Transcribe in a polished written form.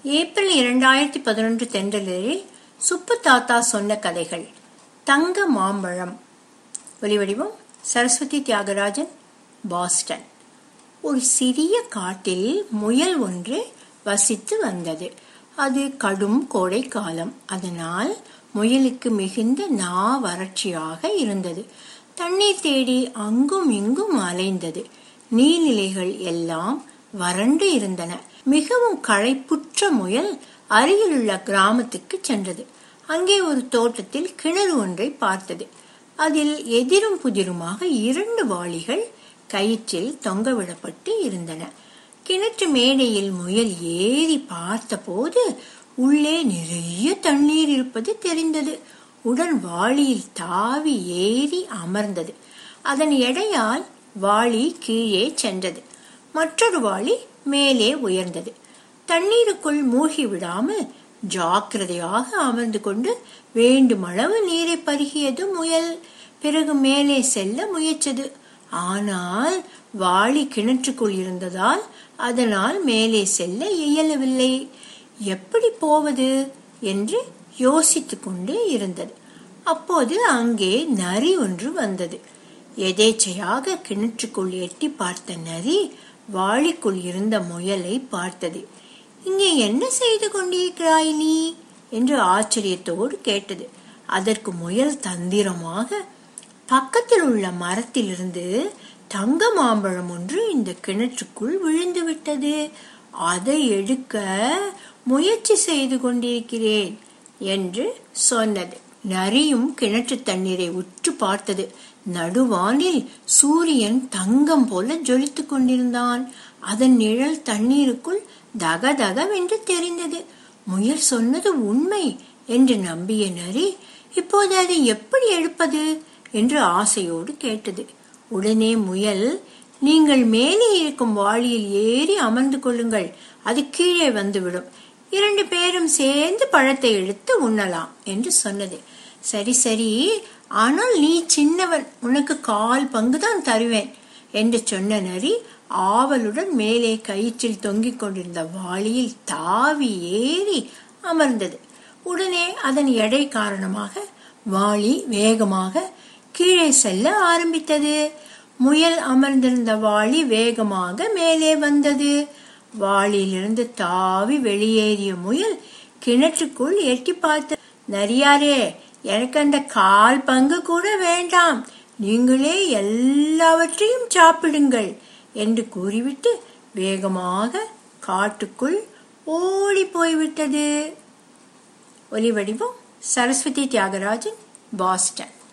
April 2011 தென்றலில் சுப்பு தாத்தா சொன்ன கதைகள். தங்க மாம்பழம். ஒலிவடிவம் சரஸ்வதி தியாகராஜன், பாஸ்டன். ஒரு சிறிய காட்டில் முயல் ஒன்று வசித்து வந்தது. அது கடும் கோடை காலம். அதனால் முயலுக்கு மிகுந்த வறட்சியாக இருந்தது. தண்ணீர் தேடி அங்கும் இங்கும் அலைந்தது. நீர்நிலைகள் எல்லாம் வறண்டு இருந்தன. மிகவும் களைப்புற்ற முயல் அருகிலுள்ள கிராமத்துக்கு சென்றது. அங்கே ஒரு தோட்டத்தில் கிணறு ஒன்றை பார்த்தது. அதில் எதிரும் புதிருமாக 2 வாளிகள் கயிற்றில் தொங்கவிடப்பட்டு இருந்தன. கிணற்று மேடையில் முயல் ஏறி பார்த்த போது உள்ளே நிறைய தண்ணீர் இருப்பது தெரிந்தது. உடன் வாளியில் தாவி ஏறி அமர்ந்தது. அதன் எடையால் வாளி கீழே சென்றது. மற்றொரு வாளி மேலே உயர்ந்தது. தண்ணீருக்குள் மூழ்கி விடாமல் ஜாக்கிரதையாக அமர்ந்து கொண்டு வேண்டுமளவு நீரை பருகியது முயல். பிறகு மேலே செல்ல முயற்சித்தது. ஆனால் வாளி கிணற்றுக்குள் இருந்ததால் அதனால் மேலே செல்ல இயலவில்லை. எப்படி போவது என்று யோசித்துக் கொண்டே இருந்தது. அப்போது அங்கே நரி ஒன்று வந்தது. எதேச்சையாக கிணற்றுக்குள் எட்டி பார்த்த நரி வாளிக்குள் இருந்த முயலை பார்த்தது. இங்கே என்ன செய்து கொண்டிருக்கிறாய் நீ என்று ஆச்சரியத்தோடு கேட்டது. அதற்கு முயல் தந்திரமாக, பக்கத்தில் உள்ள மரத்திலிருந்து தங்க மாம்பழம் ஒன்று இந்த கிணற்றுக்குள் விழுந்து விட்டது, அதை எடுக்க முயற்சி செய்து கொண்டிருக்கிறேன் என்று சொன்னது. நரியும் கிணற்று தண்ணீரை உற்று பார்த்தது. நடுவானில் சூரியன் தங்கம் போல ஜொலித்துக் கொண்டிருந்தான். அதன் நிழல் தண்ணீருக்குள் தகதகவென்று தெரிந்தது. முயல் சொன்னது உண்மை என்று நம்பிய நரி இப்போது அதை எப்படி எடுப்பது என்று ஆசையோடு கேட்டது. உடனே முயல், நீங்கள் மேலே இருக்கும் வாளியில் ஏறி அமர்ந்து கொள்ளுங்கள், அது கீழே வந்துவிடும், 2 பேரும் சேர்ந்து பழத்தை எடுத்து உண்ணலாம் என்று சொன்னது. சரி சரி, ஆனால் நீ சின்னவன், உனக்கு 1/4 பங்குதான் தருவேன் என்று சொன்ன நரி ஆவலுடன் மேலே கயிற்றில் தொங்கிக் கொண்டிருந்த வாளியில் தாவி ஏறி அமர்ந்தது. உடனே அதன் எடை காரணமாக வாளி வேகமாக கீழே செல்ல ஆரம்பித்தது. முயல் அமர்ந்திருந்த வாளி வேகமாக மேலே வந்தது. வாளியிலிருந்து தாவி வெளியேறிய முயல் கிணற்றுக்குள் எட்டி பார்த்த, நரியாரே, எனக்கு அந்த 1/4 பங்கு கூட வேண்டாம், நீங்களே எல்லாவற்றையும் சாப்பிடுங்கள் என்று கூறிவிட்டு வேகமாக காட்டுக்குள் ஓடி போய்விட்டது. ஒலிவடிவம் சரஸ்வதி தியாகராஜன், பாஸ்டன்.